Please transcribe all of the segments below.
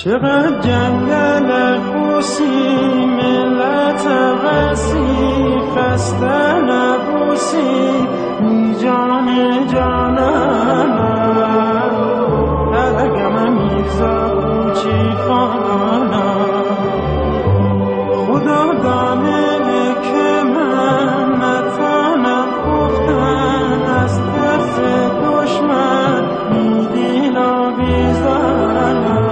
چقدر جنگل خوسی ملت وسیع خسته نبوسی می جان جانم درگم میرزا کوچی خانم خدا دانه که من نتانم گفتن از ترس دشمن می دینا بیزنم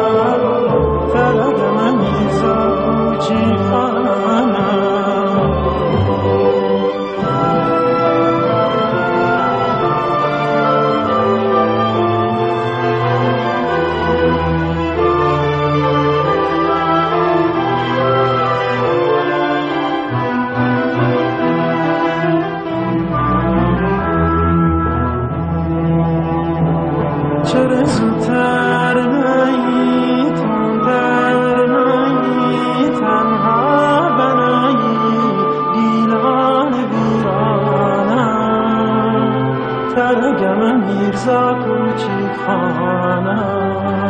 درگم میرزا کوچی خانم چرا زودتر نایی تندر نایی تنها بنایی دیلان ویرانم ترگم میرزا کوچی خانم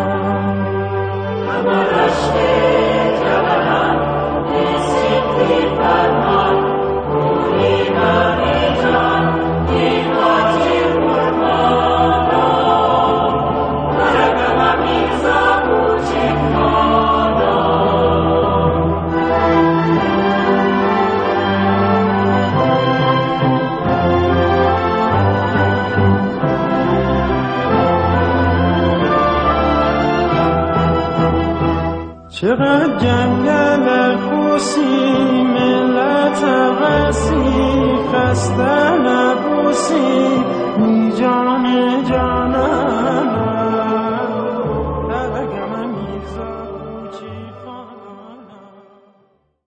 چقدر جنگل خوسی ملت وسیع خسته